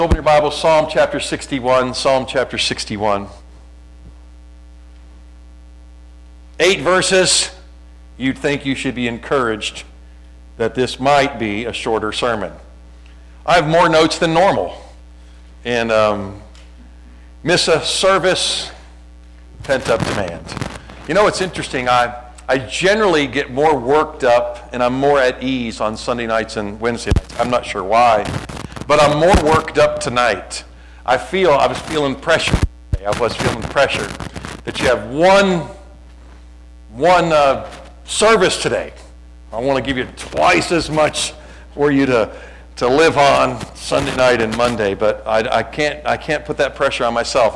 Open your Bible, Psalm chapter 61, Psalm chapter 61. 8 verses. You'd think you should be encouraged that this might be a shorter sermon. I have more notes than normal. And miss a service, pent-up demand. You know, it's interesting. I generally get more worked up and I'm more at ease on Sunday nights and Wednesday nights. I'm not sure why. But I'm more worked up tonight. I was feeling pressure. I was feeling pressure that you have one service today. I want to give you twice as much for you to live on Sunday night and Monday, but I can't put that pressure on myself.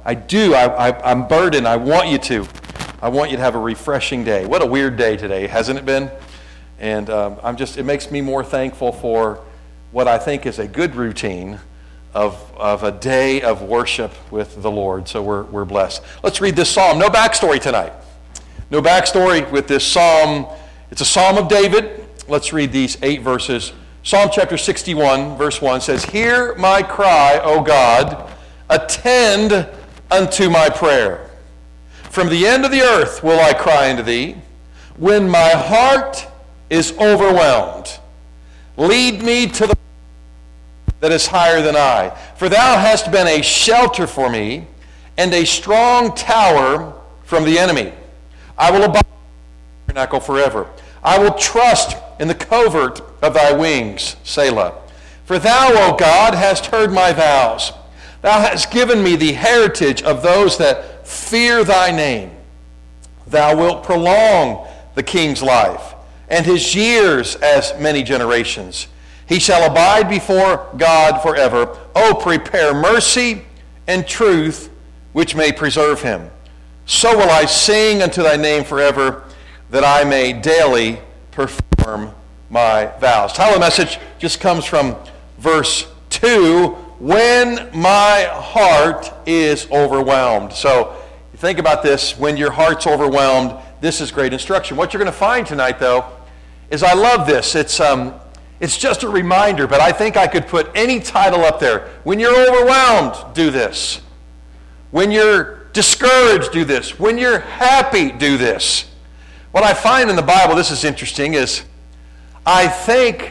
I'm burdened. I want you to have a refreshing day. What a weird day today, hasn't it been? And it makes me more thankful for what I think is a good routine of a day of worship with the Lord. So we're blessed. Let's read this psalm. No backstory tonight. No backstory with this psalm. It's a psalm of David. Let's read these 8 verses. Psalm chapter 61, verse 1 says, "Hear my cry, O God, attend unto my prayer. From the end of the earth will I cry unto thee, when my heart is overwhelmed. Lead me to the that is higher than I. For thou hast been a shelter for me, and a strong tower from the enemy. I will abide in the tabernacle forever. I will trust in the covert of thy wings, Selah. For thou, O God, hast heard my vows. Thou hast given me the heritage of those that fear thy name. Thou wilt prolong the king's life, and his years as many generations. He shall abide before God forever. O prepare mercy and truth, which may preserve him. So will I sing unto thy name forever, that I may daily perform my vows." Title of the message just comes from verse 2, "When my heart is overwhelmed." So you think about this, when your heart's overwhelmed, this is great instruction. What you're going to find tonight, though, is I love this. It's just a reminder, but I think I could put any title up there. When you're overwhelmed, do this. When you're discouraged, do this. When you're happy, do this. What I find in the Bible, this is interesting, is I think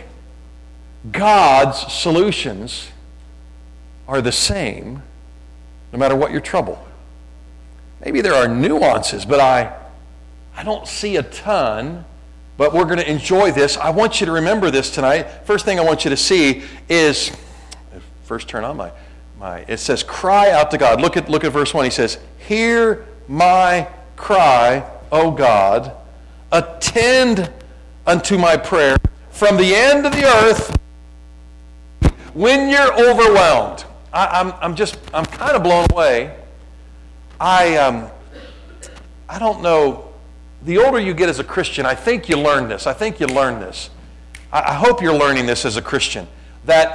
God's solutions are the same no matter what your trouble. Maybe there are nuances, but I don't see a ton. But we're going to enjoy this. I want you to remember this tonight. First thing I want you to see is, first turn on it says, cry out to God. Look at verse 1. He says, "Hear my cry, O God, attend unto my prayer. From the end of the earth," when you're overwhelmed. I'm kind of blown away. I don't know. The older you get as a Christian, I think you learn this. I hope you're learning this as a Christian. That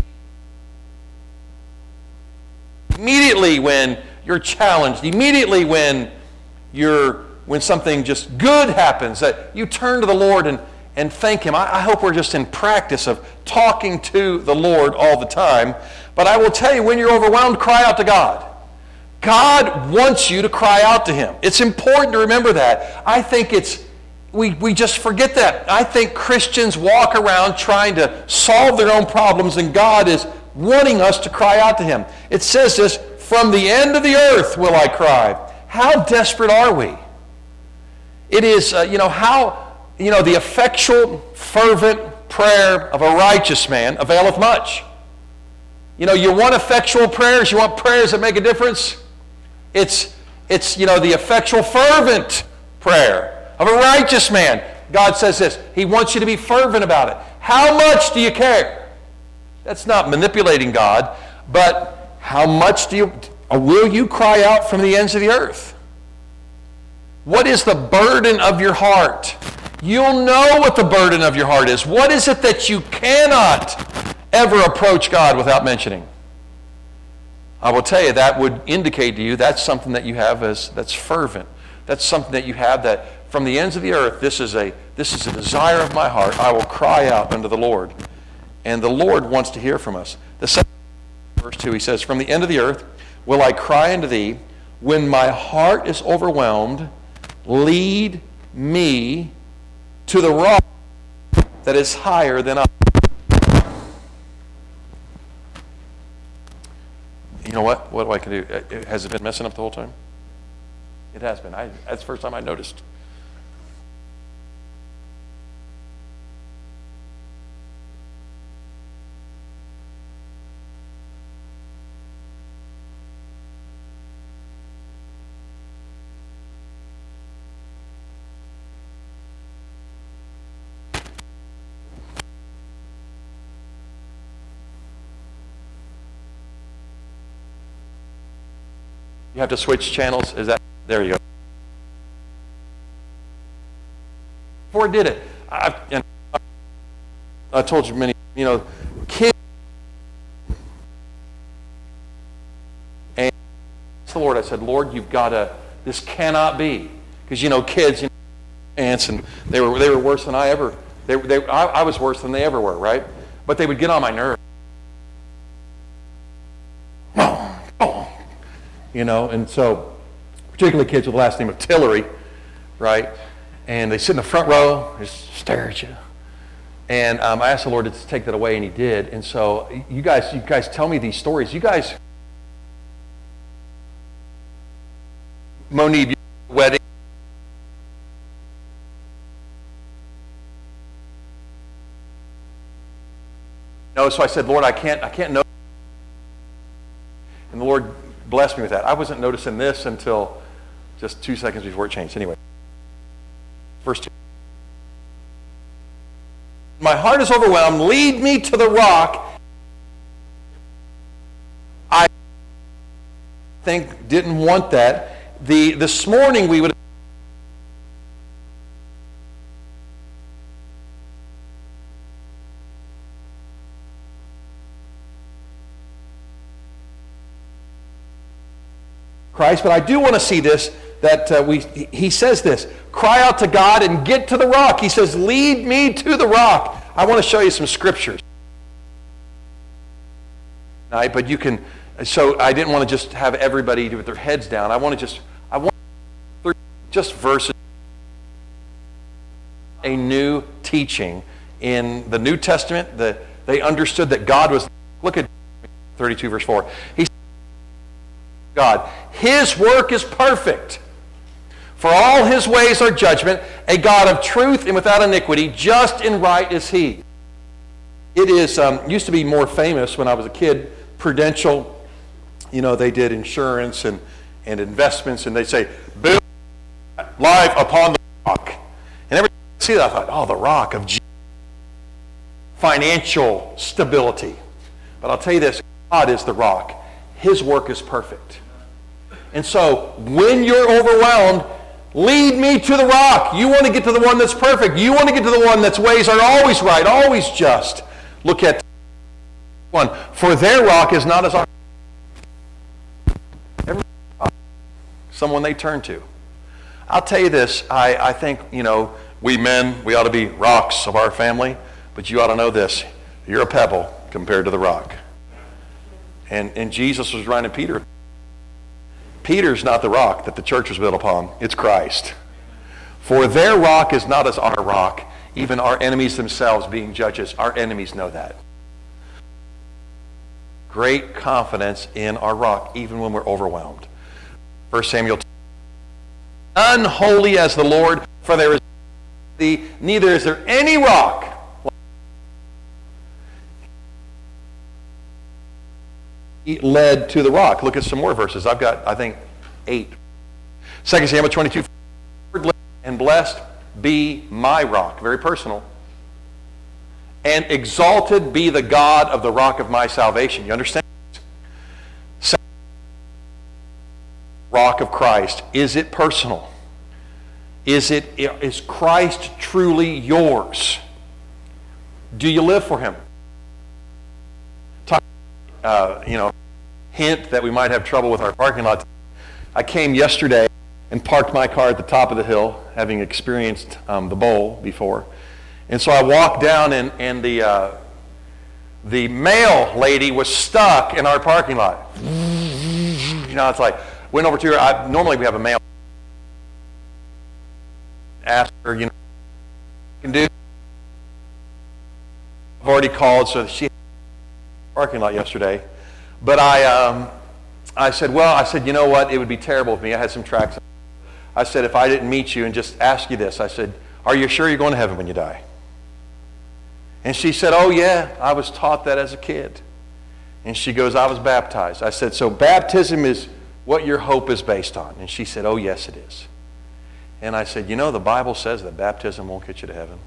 immediately when you're challenged, immediately when something just good happens, that you turn to the Lord and thank Him. I hope we're just in practice of talking to the Lord all the time. But I will tell you, when you're overwhelmed, cry out to God. God wants you to cry out to Him. It's important to remember that. I think we just forget that. I think Christians walk around trying to solve their own problems, and God is wanting us to cry out to Him. It says this, "From the end of the earth will I cry." How desperate are we? It is, the effectual, fervent prayer of a righteous man availeth much. You want effectual prayers? You want prayers that make a difference? It's the effectual, fervent prayer of a righteous man. God says this. He wants you to be fervent about it. How much do you care? That's not manipulating God, but how much will you cry out from the ends of the earth? What is the burden of your heart? You'll know what the burden of your heart is. What is it that you cannot ever approach God without mentioning? I will tell you, that would indicate to you that's something that you have that's fervent. That's something that you have that from the ends of the earth, this is a desire of my heart. I will cry out unto the Lord. And the Lord wants to hear from us. The second verse 2, he says, "From the end of the earth will I cry unto thee. When my heart is overwhelmed, lead me to the rock that is higher than I." You know what? What do I can do? Has it been messing up the whole time? It has been. That's the first time I noticed. You have to switch channels. Is that there? You go. Before I did it, I told you many. Kids. And the Lord, I said, Lord, you've got to. This cannot be, because kids, ants, and they were worse than I ever. I was worse than they ever were, right? But they would get on my nerves. And so particularly kids with the last name of Tillery, right? And they sit in the front row, just stare at you. And I asked the Lord to take that away, and he did. And so you guys tell me these stories. You guys, Monib, wedding. So I said, Lord, I can't know. And the Lord blessed me with that. I wasn't noticing this until just 2 seconds before it changed. Anyway, verse 2. My heart is overwhelmed. Lead me to the rock. I didn't want that. This morning we would. Christ, but I do want to see this, that he says this, cry out to God and get to the rock. He says, lead me to the rock. I want to show you some scriptures. But you can, so I didn't want to just have everybody with their heads down. I want just verses, a new teaching in the New Testament. They understood that God was, look at 32 verse 4. He God. His work is perfect. For all his ways are judgment, a God of truth and without iniquity, just and right is he. It is, used to be more famous when I was a kid, Prudential, they did insurance and investments, and they say, build life upon the rock. And every time I see that, I thought, the rock of Jesus. Financial stability. But I'll tell you this, God is the rock. His work is perfect. And so, when you're overwhelmed, lead me to the rock. You want to get to the one that's perfect. You want to get to the one that's ways are always right, always just. Look at one. For their rock is not as our someone they turn to. I'll tell you this. I think, we men, we ought to be rocks of our family, but you ought to know this. You're a pebble compared to the rock. And Jesus was reminding Peter. Peter's not the rock that the church was built upon. It's Christ. For their rock is not as our rock, even our enemies themselves being judges. Our enemies know that. Great confidence in our rock, even when we're overwhelmed. 1 Samuel 2. Unholy as the Lord, for there is neither is there any rock led to the rock. Look at some more verses. I've got, 8. 2 Samuel 22. And blessed be my rock. Very personal. And exalted be the God of the rock of my salvation. You understand? Rock of Christ. Is it personal? Is Christ truly yours? Do you live for him? Hint that we might have trouble with our parking lot. I came yesterday and parked my car at the top of the hill, having experienced the bowl before. And so I walked down, and the the mail lady was stuck in our parking lot. It's like, went over to her. Normally we have a mail. Ask her, can do. I've already called, so she had a parking lot yesterday. But I said, you know what? It would be terrible of me. I had some tracks. I said, if I didn't meet you and just ask you this, I said, are you sure you're going to heaven when you die? And she said, oh yeah, I was taught that as a kid. And she goes, I was baptized. I said, so baptism is what your hope is based on? And she said, oh yes, it is. And I said, the Bible says that baptism won't get you to heaven.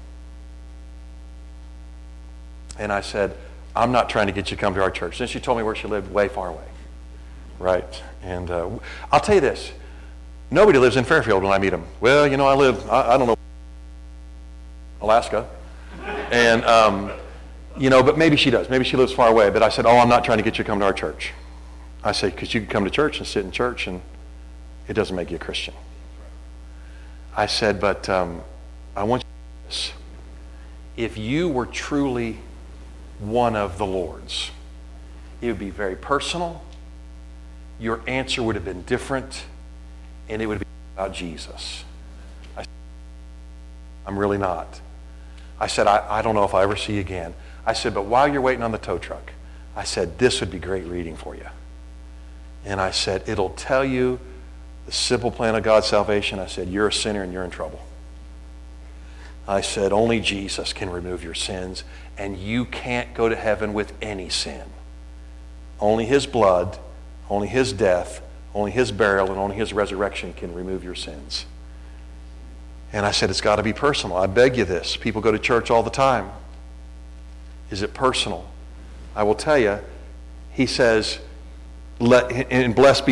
And I said, I'm not trying to get you to come to our church. Then she told me where she lived, way far away. Right? And I'll tell you this. Nobody lives in Fairfield when I meet them. Well, I live, I don't know, Alaska. And, but maybe she does. Maybe she lives far away. But I said, I'm not trying to get you to come to our church. I said, because you can come to church and sit in church and it doesn't make you a Christian. I said, but I want you to know this. If you were truly one of the Lord's, it would be very personal. Your answer would have been different, and it would be about Jesus. I said, I'm really not. I said, I don't know if I'll ever see you again. I said, but while you're waiting on the tow truck, I said, this would be great reading for you. And I said, it'll tell you the simple plan of God's salvation. I said, you're a sinner and you're in trouble. I said, only Jesus can remove your sins, and you can't go to heaven with any sin. Only his blood, only his death, only his burial, and only his resurrection can remove your sins. And I said, it's got to be personal. I beg you this. People go to church all the time. Is it personal? I will tell you, he says, and blessed be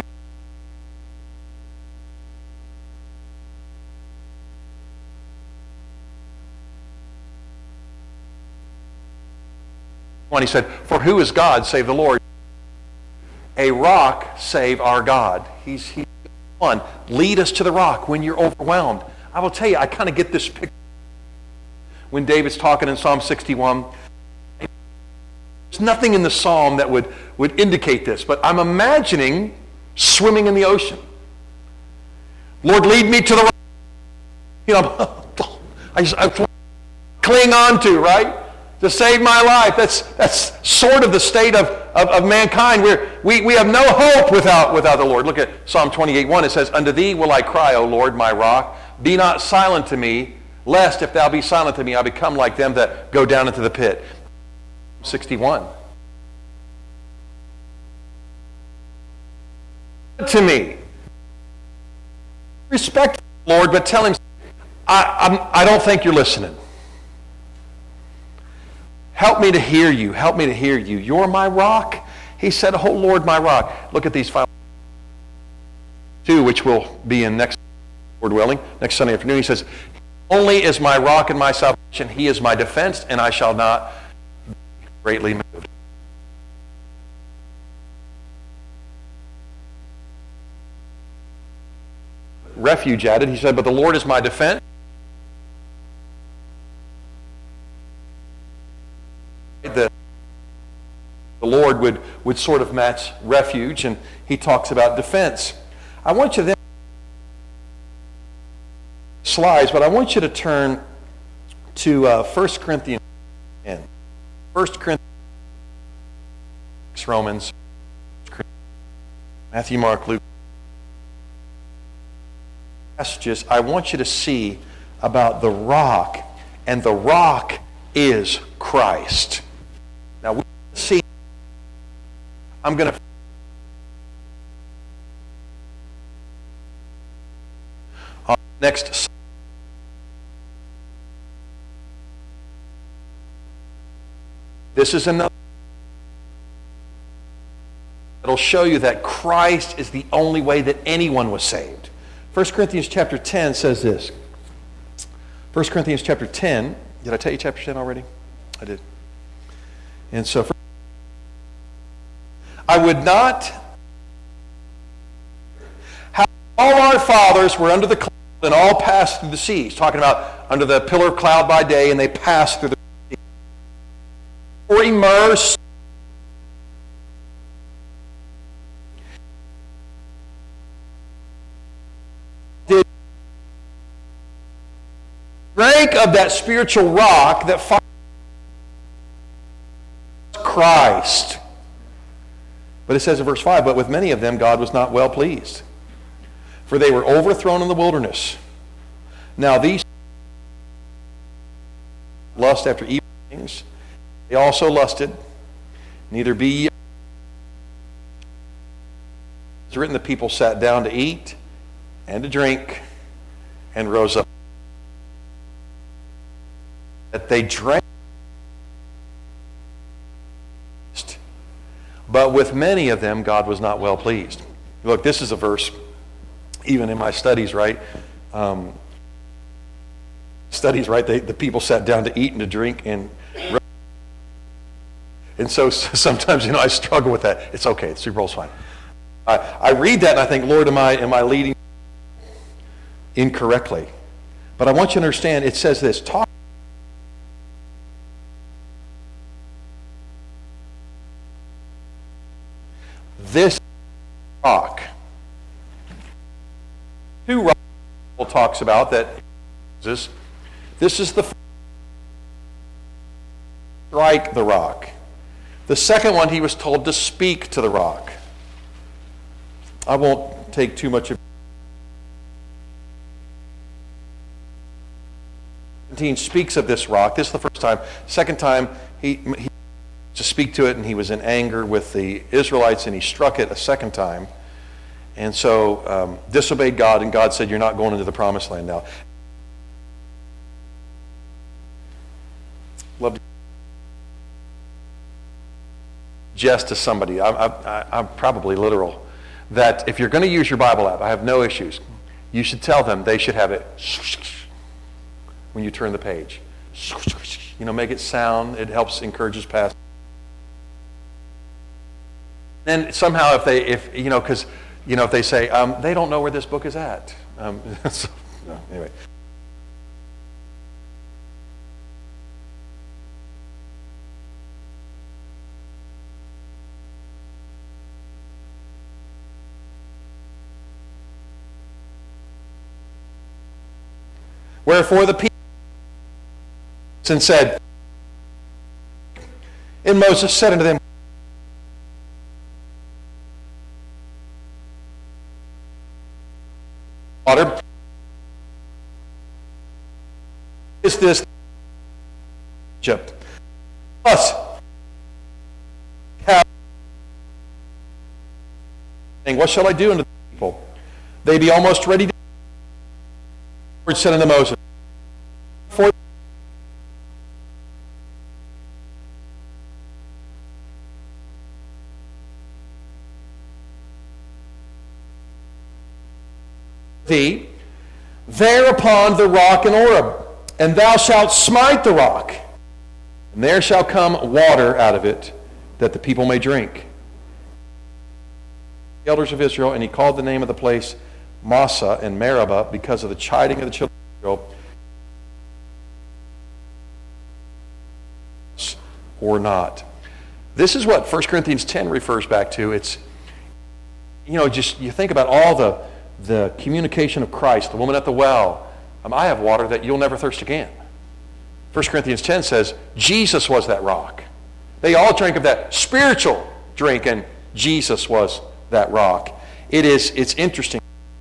when he said, for who is God save the Lord? A rock save our God. He's one. Lead us to the rock when you're overwhelmed. I will tell you, I kind of get this picture when David's talking in Psalm 61. There's nothing in the psalm that would indicate this, but I'm imagining swimming in the ocean. Lord, lead me to the rock. I cling on to, right? To save my life. That's sort of the state of mankind. We have no hope without the Lord. Look at Psalm 28:1. It says, unto thee will I cry, O Lord, my rock. Be not silent to me, lest if thou be silent to me, I become like them that go down into the pit. 61. To me. Respect the Lord, but tell him, I don't think you're listening. Help me to hear you. Help me to hear you. You're my rock. He said, oh Lord, my rock. Look at these 5, 2, which will be in next Lord willing, next Sunday afternoon. He says, only is my rock and my salvation. He is my defense, and I shall not be greatly moved. Refuge added. He said, but the Lord is my defense. The Lord would sort of match refuge, and he talks about defense. I want you then slides, but I want you to turn to 1 Corinthians 10. 1 Corinthians, Romans, Matthew, Mark, Luke. Passages I want you to see about the rock, and the rock is Christ. Now we see, I'm going to next. This is another. It'll show you that Christ is the only way that anyone was saved. 1 Corinthians chapter 10 says this. 1 Corinthians chapter 10. Did I tell you chapter 10 already? I did. And so, I would not have all our fathers were under the cloud and all passed through the seas. Talking about under the pillar of cloud by day, and they passed through the sea. or immersed. Drank of that spiritual rock that follows Christ. But it says in verse 5, but with many of them God was not well pleased, for they were overthrown in the wilderness. Now these lust after evil things, they also lusted, neither be ye. It's written, the people sat down to eat and to drink and rose up. That they drank, but with many of them God was not well pleased. Look, this is a verse, even in my studies, right? The people sat down to eat and to drink, and so sometimes, I struggle with that. It's okay. The Super Bowl's fine. I read that and I think, Lord, am I leading incorrectly? But I want you to understand, it says this, this rock. Two rocks Paul talks about that. This is the strike the rock. The second one, he was told to speak to the rock. I won't take too much of it. 17 speaks of this rock. This is the first time. Second time, he to speak to it, and he was in anger with the Israelites, and he struck it a second time. And so disobeyed God, and God said, you're not going into the promised land now. Love to suggest to somebody, I'm probably literal, that if you're going to use your Bible app, I have no issues. You should tell them they should have it when you turn the page. Make it sound. It helps, encourages past. Then somehow if they say, they don't know where this book is at. Anyway. Wherefore the people and said, and Moses said unto them, water is this Egypt. Plus, what shall I do unto the people? They be almost ready to. The Lord said unto Moses, for thee thereupon the rock in Oreb, and thou shalt smite the rock, and there shall come water out of it, that the people may drink. The elders of Israel, and he called the name of the place Massah and Meribah, because of the chiding of the children of Israel, or not. This is what 1 Corinthians 10 refers back to. It's, just you think about all the communication of Christ, the woman at the well. I have water that you'll never thirst again. 1 Corinthians 10 says Jesus was that rock. They all drank of that spiritual drink, and Jesus was that rock. It's interesting.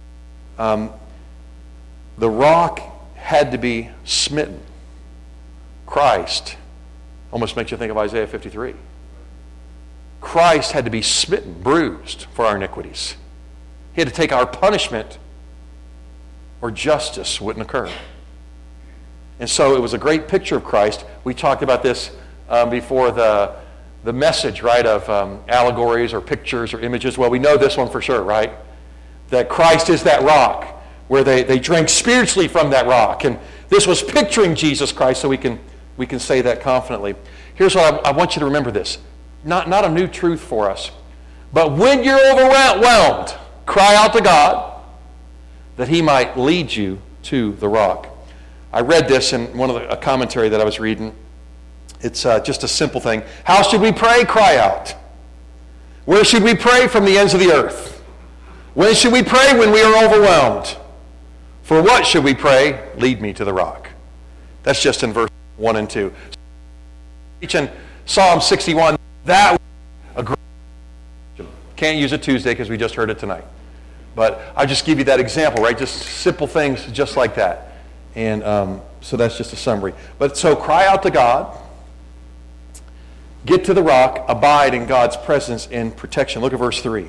The rock had to be smitten. Christ almost makes you think of Isaiah 53. Christ had to be smitten, bruised for our iniquities. He had to take our punishment, or justice wouldn't occur. And so it was a great picture of Christ. We talked about this before the message, right, of allegories or pictures or images. Well, we know this one for sure, right? That Christ is that rock, where they drank spiritually from that rock. And this was picturing Jesus Christ, so we can say that confidently. Here's what I want you to remember this. Not a new truth for us. But when you're overwhelmed, cry out to God that he might lead you to the rock. I read this in a commentary that I was reading, It's just a simple thing. How should we pray? Cry out. Where should we pray? From the ends of the earth. When should we pray? When we are overwhelmed. For what should we pray? Lead me to the rock. That's just in verse 1 and 2. In Psalm 61, that was a great. Can't use it Tuesday because we just heard it tonight. But I just give you that example, right? Just simple things just like that. And so that's just a summary. But so cry out to God. Get to the rock. Abide in God's presence and protection. Look at verse 3.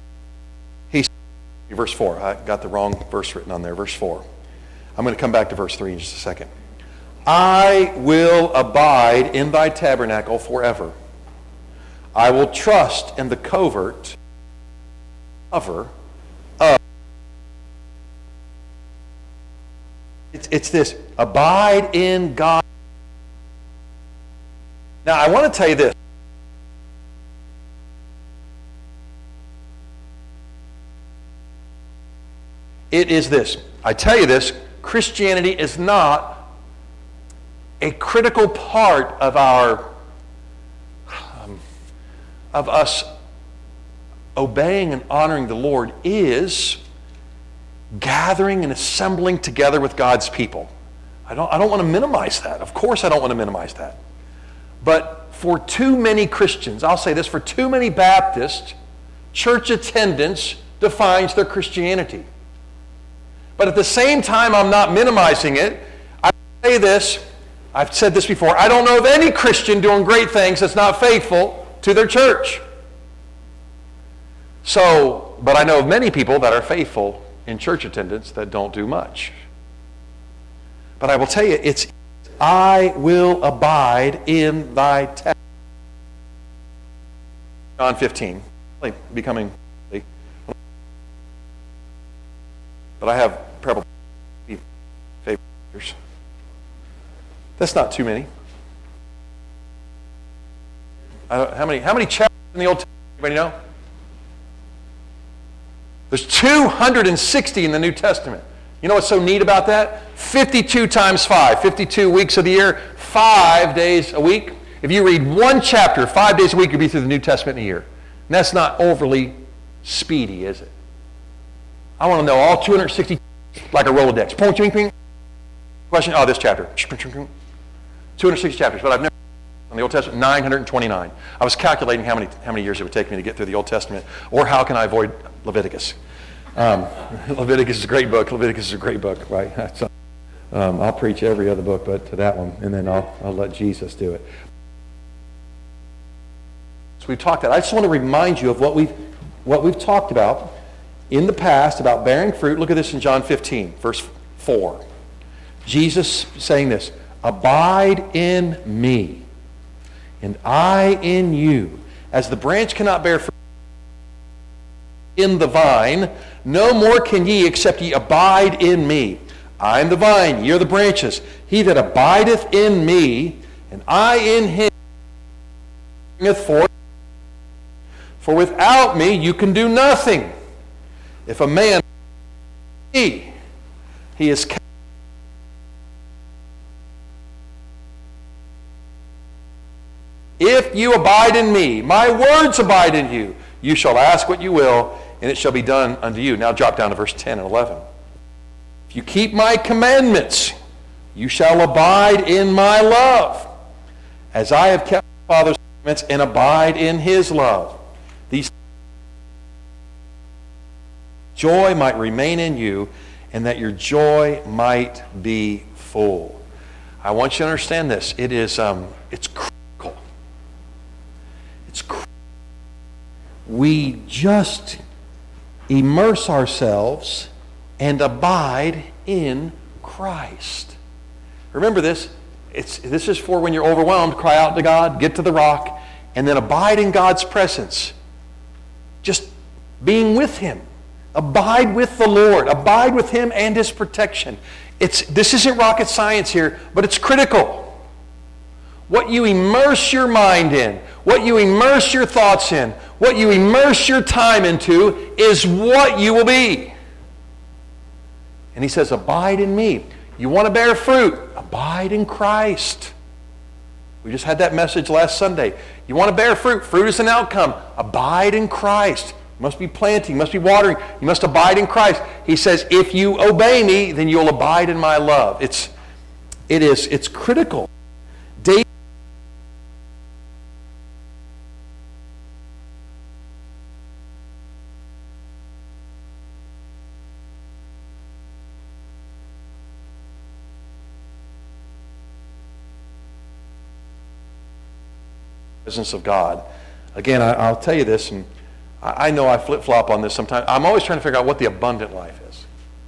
Verse 4. I got the wrong verse written on there. Verse 4. I'm going to come back to verse 3 in just a second. I will abide in thy tabernacle forever. I will trust in the covert cover of. It's this. Abide in God. Now, I want to tell you this. It is this. I tell you this, Christianity is not a critical part of of us obeying and honoring the Lord is gathering and assembling together with God's people. I don't want to minimize that. Of course I don't want to minimize that. But for too many Christians, I'll say this, for too many Baptists, church attendance defines their Christianity. But at the same time, I'm not minimizing it. I say this, I've said this before, I don't know of any Christian doing great things that's not faithful to their church. So, but I know of many people that are faithful in church attendance that don't do much. But I will tell you, it's I will abide in thy tabernacle. John 15, becoming, but I have probably favorites. That's not too many. How many chapters in the Old Testament? Anybody know? There's 260 in the New Testament. You know what's so neat about that? 52 times 5, 52 weeks of the year, 5 days a week. If you read one chapter 5 days a week, you'll be through the New Testament in a year. And that's not overly speedy, is it? I want to know all 260 like a Rolodex. Ping, ping, ping. Question, this chapter. 260 chapters, but I've never in the Old Testament, 929. I was calculating how many years it would take me to get through the Old Testament, or how can I avoid Leviticus. Leviticus is a great book. Leviticus is a great book, right? So, I'll preach every other book but to that one, and then I'll let Jesus do it. So we've talked that. I just want to remind you of what we've talked about in the past about bearing fruit. Look at this in John 15, verse 4. Jesus saying this, abide in me, and I in you. As the branch cannot bear fruit in the vine, no more can ye except ye abide in me. I am the vine, ye are the branches. He that abideth in me, and I in him, bringeth forth. For without me you can do nothing. If a man he is cast. If you abide in me, my words abide in you, you shall ask what you will, and it shall be done unto you. Now drop down to verse 10 and 11. If you keep my commandments, you shall abide in my love, as I have kept my Father's commandments and abide in his love. These joy might remain in you, and that your joy might be full. I want you to understand this. It's critical. It's critical. We just immerse ourselves and abide in Christ. Remember this. This is for when you're overwhelmed, cry out to God, get to the rock, and then abide in God's presence. Just being with him. Abide with the Lord. Abide with him and his protection. This isn't rocket science here, but it's critical. What you immerse your mind in, what you immerse your thoughts in, what you immerse your time into is what you will be. And he says, abide in me. You want to bear fruit? Abide in Christ. We just had that message last Sunday. You want to bear fruit. Fruit is an outcome. Abide in Christ. You must be planting. You must be watering. You must abide in Christ. He says, if you obey me, then you'll abide in my love. It's critical. David presence of God. Again, I'll tell you this, and I know I flip-flop on this sometimes. I'm always trying to figure out what the abundant life is.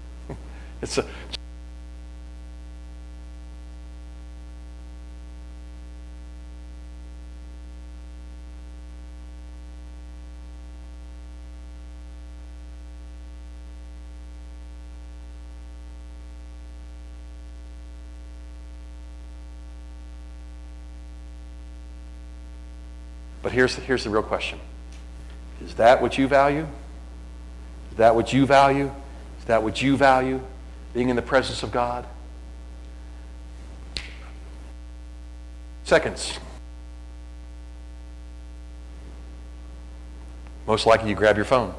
But here's the real question. Is that what you value? Is that what you value? Is that what you value? Being in the presence of God? Seconds. Most likely you grab your phone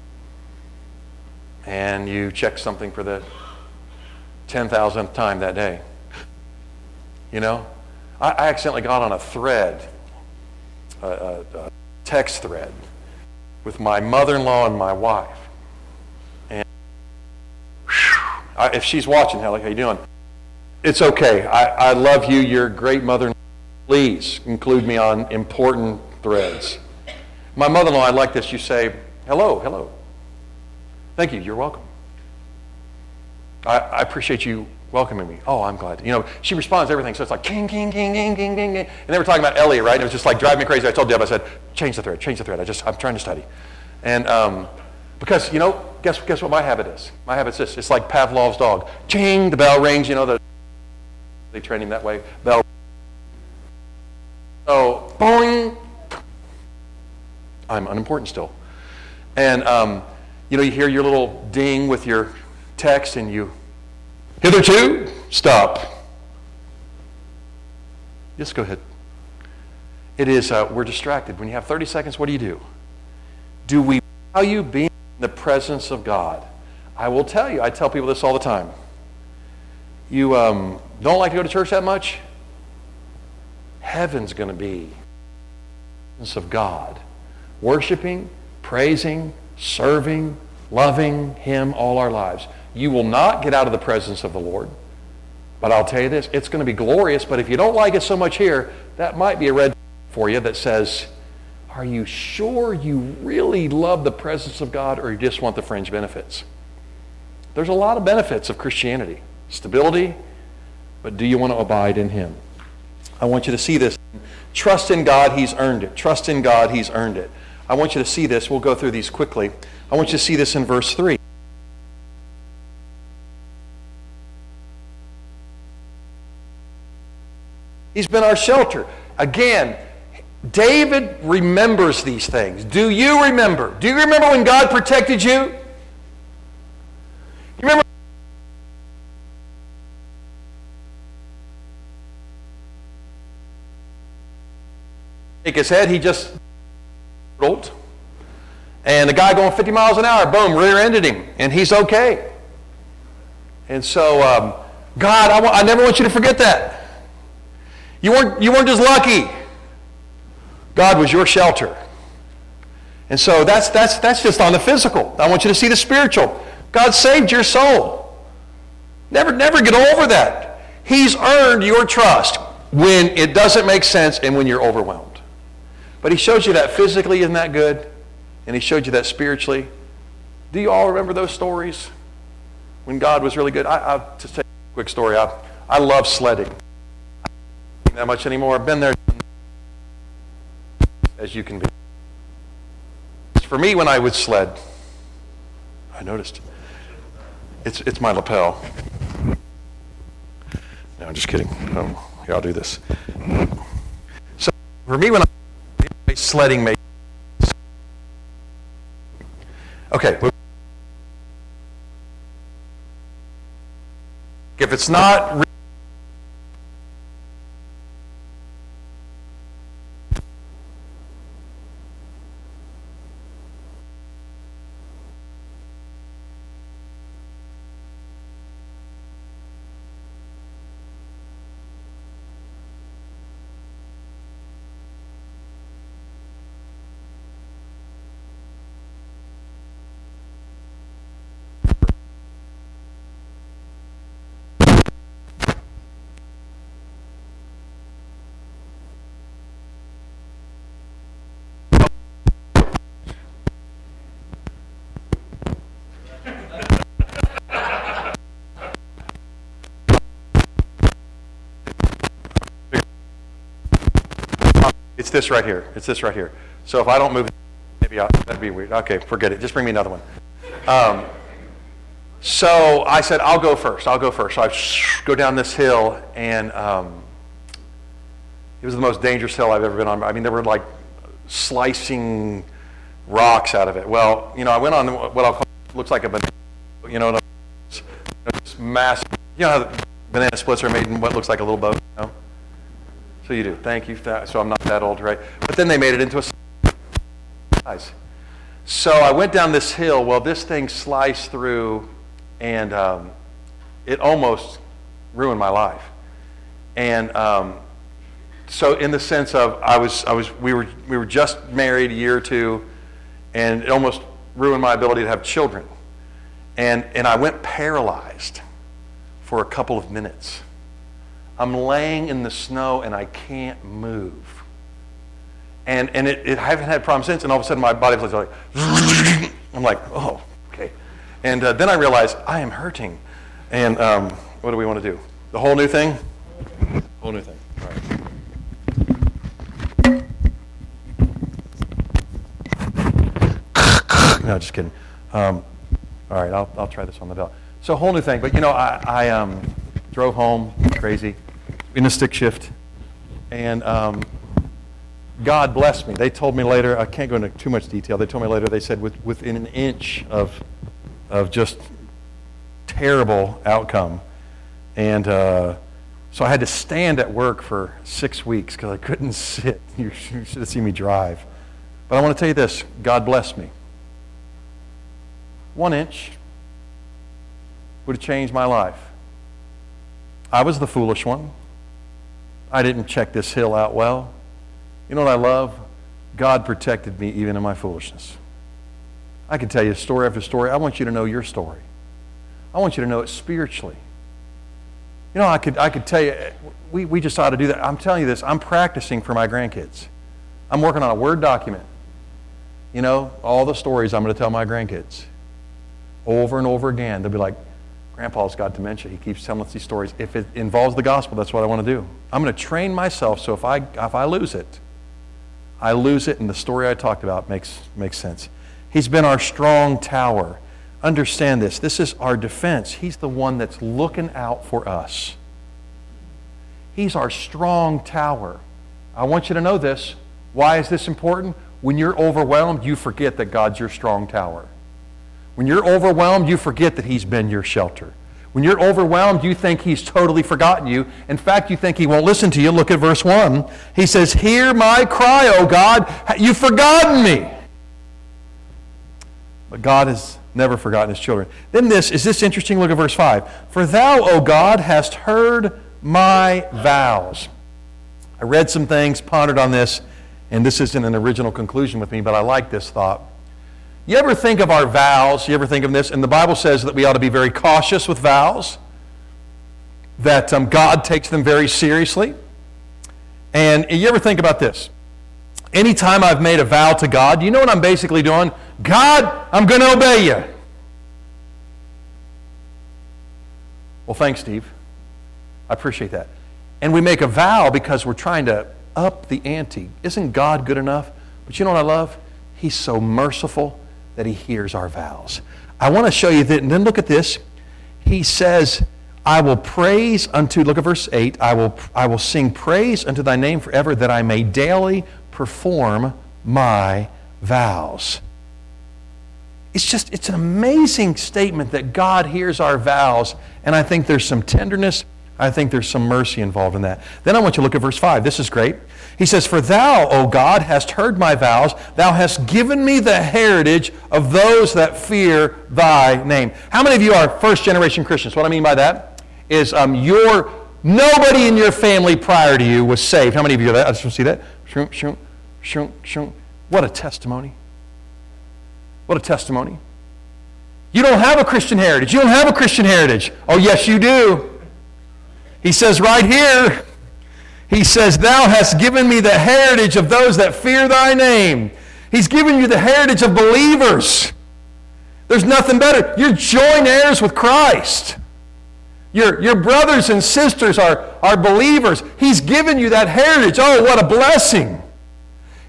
and you check something for the 10,000th time that day. You know? I accidentally got on a thread, a text thread with my mother-in-law and my wife. And if she's watching, how you doing? It's okay. I love you. You're a great mother-in-law. Please include me on important threads. My mother-in-law, I like this. You say, hello, hello. Thank you. You're welcome. I appreciate you welcoming me. Oh, I'm glad. You know, she responds to everything, so it's like, king, king, king, king, king, king, king. And they were talking about Elliot, right? And it was just like driving me crazy. I told Deb, I said, change the thread. I'm trying to study. And because, you know, guess what my habit is? My habit's this. It's like Pavlov's dog. Ching, the bell rings, you know, they train him that way. Bell. So, boing. I'm unimportant still. And, you know, you hear your little ding with your text and you, hitherto, stop. Just go ahead. It is, we're distracted. When you have 30 seconds, what do? Do we value being in the presence of God? I will tell you, I tell people this all the time. You don't like to go to church that much? Heaven's going to be in the presence of God. Worshiping, praising, serving, loving Him all our lives. You will not get out of the presence of the Lord. But I'll tell you this, it's going to be glorious, but if you don't like it so much here, that might be a red for you that says, are you sure you really love the presence of God or you just want the fringe benefits? There's a lot of benefits of Christianity. Stability, but do you want to abide in Him? I want you to see this. Trust in God, He's earned it. Trust in God, He's earned it. I want you to see this. We'll go through these quickly. I want you to see this in verse 3. He's been our shelter. Again, David remembers these things. Do you remember? Do you remember when God protected you? You remember? Take his head, he just rolled. And the guy going 50 miles an hour, boom, rear-ended him. And he's okay. And so, God, I never want you to forget that. You weren't just lucky. God was your shelter. And so that's just on the physical. I want you to see the spiritual. God saved your soul. Never get over that. He's earned your trust when it doesn't make sense and when you're overwhelmed. But He shows you that physically, isn't that good? And He showed you that spiritually. Do you all remember those stories? When God was really good. I'll just tell you a quick story. I love sledding. Not that much anymore. I've been there as you can be. For me, when I would sled, I noticed it's my lapel. No, I'm just kidding. Here, I'll do this. So for me, when I sledding made okay. If it's not It's this right here. It's this right here. So if I don't move, that'd be weird. Okay, forget it. Just bring me another one. So I said, I'll go first. So I go down this hill, and it was the most dangerous hill I've ever been on. I mean, there were like slicing rocks out of it. Well, I went on what I'll call looks like a banana. This massive. You know how the banana splits are made in what looks like a little boat. So you do. Thank you. So I'm not that old, right? But then they made it into a size. So I went down this hill. Well, this thing sliced through, and it almost ruined my life. And so, in the sense of, we were just married a year or two, and it almost ruined my ability to have children. And I went paralyzed for a couple of minutes. I'm laying in the snow and I can't move. And I haven't had problems since, and all of a sudden my body was like, I'm like, oh, okay. And then I realized I am hurting. And what do we want to do? The whole new thing? Whole new thing. All right. No, just kidding. All right, I'll try this on the bell. So whole new thing. But I drove home crazy in a stick shift, and God blessed me. They told me later, I can't go into too much detail, they told me later, they said within an inch of just terrible outcome. And so I had to stand at work for 6 weeks because I couldn't sit. You should have seen me drive. But I want to tell you this, God blessed me. 1 inch would have changed my life. I was the foolish one. I didn't check this hill out well. You know what I love? God protected me even in my foolishness. I could tell you story after story. I want you to know your story. I want you to know it spiritually. I could tell you, we just ought to do that. I'm telling you this, I'm practicing for my grandkids. I'm working on a Word document. All the stories I'm going to tell my grandkids. Over and over again. They'll be like, Grandpa's got dementia. He keeps telling us these stories. If it involves the gospel, that's what I want to do. I'm going to train myself so if I lose it, and the story I talked about makes sense. He's been our strong tower. Understand this. This is our defense. He's the one that's looking out for us. He's our strong tower. I want you to know this. Why is this important? When you're overwhelmed, you forget that God's your strong tower. When you're overwhelmed, you forget that He's been your shelter. When you're overwhelmed, you think He's totally forgotten you. In fact, you think He won't listen to you. Look at verse 1. He says, "Hear my cry, O God. You've forgotten me." But God has never forgotten His children. Then is this interesting? Look at verse 5. "For thou, O God, hast heard my vows." I read some things, pondered on this, and this isn't an original conclusion with me, but I like this thought. You ever think of our vows? You ever think of this? And the Bible says that we ought to be very cautious with vows, that God takes them very seriously. And you ever think about this? Anytime I've made a vow to God, you know what I'm basically doing? God, I'm going to obey you. Well, thanks, Steve. I appreciate that. And we make a vow because we're trying to up the ante. Isn't God good enough? But you know what I love? He's so merciful that He hears our vows. I want to show you that, and then look at this. He says, I will praise unto, look at verse 8, I will sing praise unto thy name forever, that I may daily perform my vows. It's an amazing statement that God hears our vows, and I think there's some tenderness, I think there's some mercy involved in that. Then I want you to look at verse 5. This is great. He says, "For thou, O God, hast heard my vows. Thou hast given me the heritage of those that fear thy name." How many of you are first-generation Christians? What I mean by that is nobody in your family prior to you was saved. How many of you are that? I just want to see that. Shunk, shunk, shunk, shunk. What a testimony. What a testimony. You don't have a Christian heritage. You don't have a Christian heritage. Oh, yes, you do. He says right here, He says, "Thou hast given me the heritage of those that fear thy name." He's given you the heritage of believers. There's nothing better. You're joint heirs with Christ. Your brothers and sisters are believers. He's given you that heritage. Oh, what a blessing.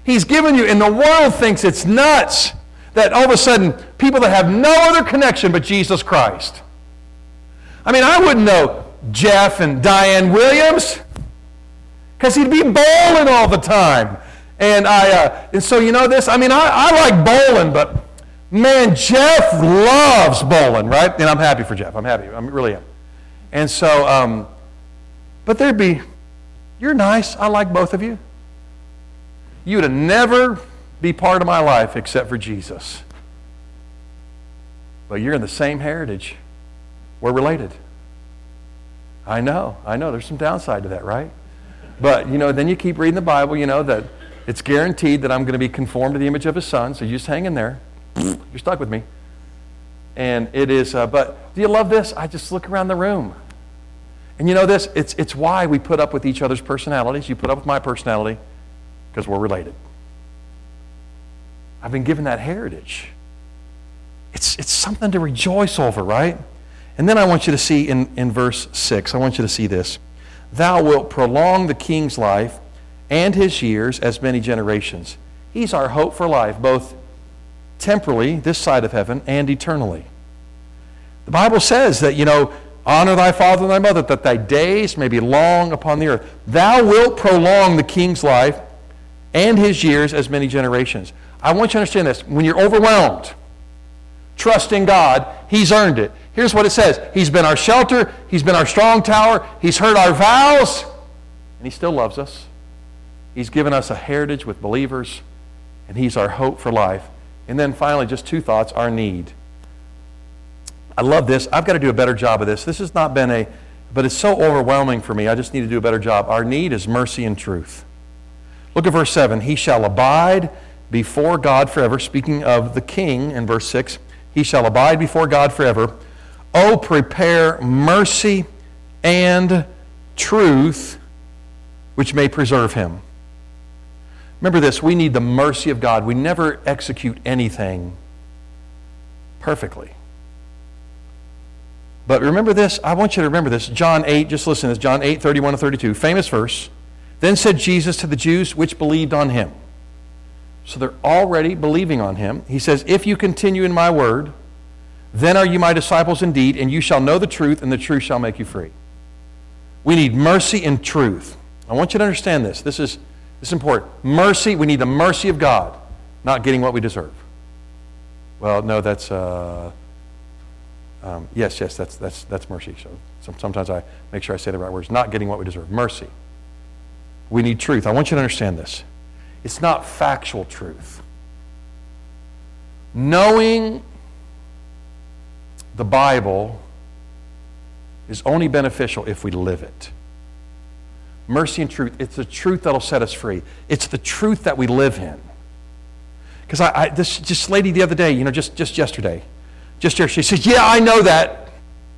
He's given you, and the world thinks it's nuts that all of a sudden people that have no other connection but Jesus Christ. I mean, I wouldn't know Jeff and Diane Williams because he'd be bowling all the time. And so you know this, I mean, I like bowling, but man, Jeff loves bowling, right? And I'm happy for Jeff. I'm happy. I really am. And so, but you're nice. I like both of you. You would never be part of my life except for Jesus. But you're in the same heritage. We're related. I know. There's some downside to that, right? But, then you keep reading the Bible, that it's guaranteed that I'm going to be conformed to the image of His Son, so you just hang in there. You're stuck with me. And it is, but do you love this? I just look around the room. And this, it's why we put up with each other's personalities. You put up with my personality because we're related. I've been given that heritage. It's something to rejoice over, right? And then I want you to see in verse 6, I want you to see this. Thou wilt prolong the king's life and his years as many generations. He's our hope for life, both temporally, this side of heaven, and eternally. The Bible says that, honor thy father and thy mother, that thy days may be long upon the earth. Thou wilt prolong the king's life and his years as many generations. I want you to understand this. When you're overwhelmed, trust in God, He's earned it. Here's what it says. He's been our shelter. He's been our strong tower. He's heard our vows. And He still loves us. He's given us a heritage with believers. And He's our hope for life. And then finally, just two thoughts, our need. I love this. I've got to do a better job of this. This has not been but it's so overwhelming for me. I just need to do a better job. Our need is mercy and truth. Look at verse 7. He shall abide before God forever. Speaking of the king in verse 6. He shall abide before God forever. Oh, prepare mercy and truth, which may preserve him. Remember this, we need the mercy of God. We never execute anything perfectly. But remember this, I want you to remember this. John 8, just listen to this. John 8, 31 to 32, famous verse. Then said Jesus to the Jews which believed on Him. So they're already believing on Him. He says, if you continue in my word, then are you my disciples indeed, and you shall know the truth, and the truth shall make you free. We need mercy and truth. I want you to understand this. This is important. Mercy, we need the mercy of God, not getting what we deserve. Well, no, that's, yes, that's mercy. So sometimes I make sure I say the right words. Not getting what we deserve. Mercy. We need truth. I want you to understand this. It's not factual truth. Knowing the Bible is only beneficial if we live it. Mercy and truth, it's the truth that'll set us free. It's the truth that we live in. Because this lady the other day, just yesterday, she said, yeah, I know that.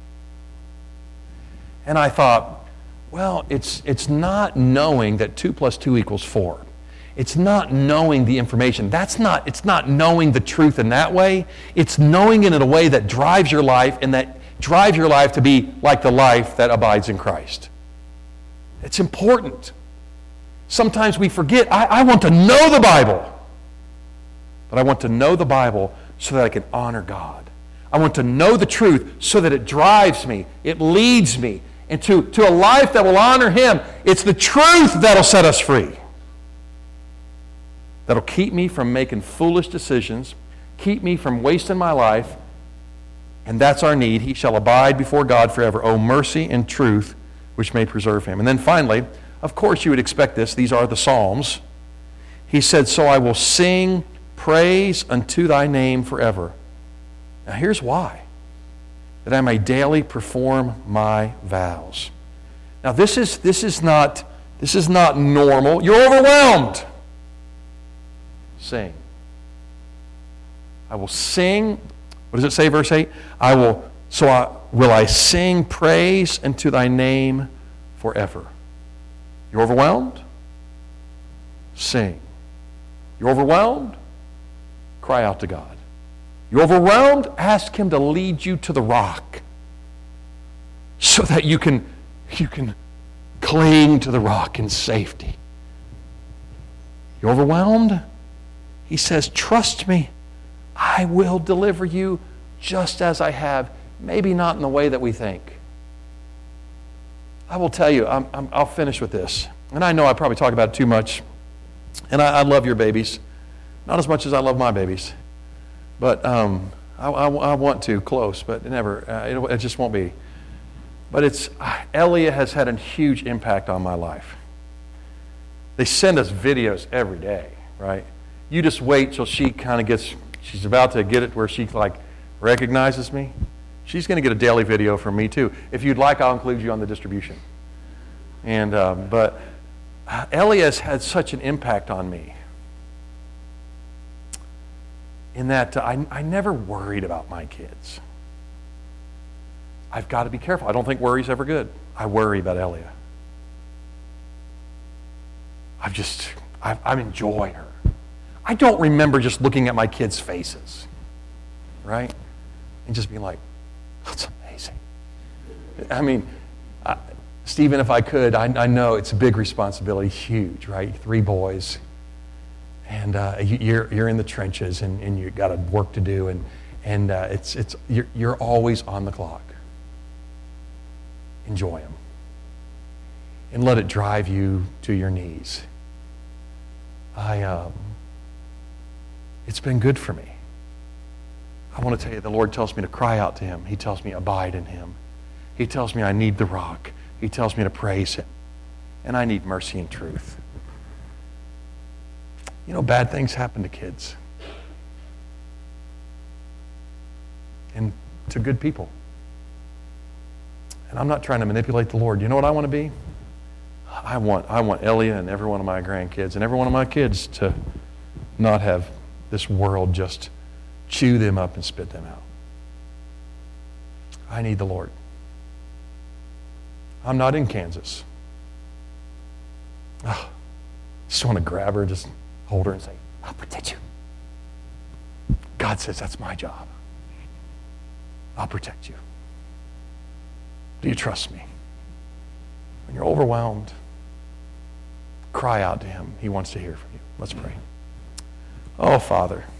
And I thought, well, it's not knowing that 2 + 2 = 4. It's not knowing the information. It's not knowing the truth in that way. It's knowing it in a way that drives your life and that drives your life to be like the life that abides in Christ. It's important. Sometimes we forget, I want to know the Bible. But I want to know the Bible so that I can honor God. I want to know the truth so that it drives me, it leads me into a life that will honor Him. It's the truth that'll set us free. That'll keep me from making foolish decisions, keep me from wasting my life, and that's our need. He shall abide before God forever. Oh, mercy and truth, which may preserve him. And then finally, of course you would expect this, these are the Psalms. He said, so I will sing praise unto thy name forever. Now here's why. That I may daily perform my vows. Now this is not normal. You're overwhelmed. Sing. I will sing. What does it say, verse 8? Will I sing praise unto thy name forever. You're overwhelmed? Sing. You're overwhelmed? Cry out to God. You're overwhelmed? Ask Him to lead you to the rock so that you can cling to the rock in safety. You overwhelmed? He says, trust me. I will deliver you just as I have. Maybe not in the way that we think. I will tell you, I'll finish with this. And I know I probably talk about it too much. And I love your babies. Not as much as I love my babies. But I want to, close, but never. It just won't be. But Elia has had a huge impact on my life. They send us videos every day, right? You just wait till she kind of she's about to get it where she like recognizes me. She's going to get a daily video from me too. If you'd like, I'll include you on the distribution. And but Elias had such an impact on me in that I never worried about my kids. I've got to be careful. I don't think worry's ever good. I worry about Elia. I'm enjoying her. I don't remember just looking at my kids' faces, right? And just being like, that's amazing. I mean, Stephen, if I could, I know it's a big responsibility, huge, right? 3 boys, and you're in the trenches, and you've got work to do, and you're always on the clock. Enjoy them, and let it drive you to your knees. It's been good for me. I want to tell you, the Lord tells me to cry out to Him. He tells me abide in Him. He tells me I need the rock. He tells me to praise Him. And I need mercy and truth. You know, bad things happen to kids. And to good people. And I'm not trying to manipulate the Lord. You know what I want to be? I want Elia and every one of my grandkids and every one of my kids to not have this world just chew them up and spit them out. I need the Lord. I'm not in Kansas. Oh, just want to grab her, just hold her and say, I'll protect you. God says that's my job. I'll protect you. Do you trust me? When you're overwhelmed, cry out to Him. He wants to hear from you. Let's pray. Oh, Father.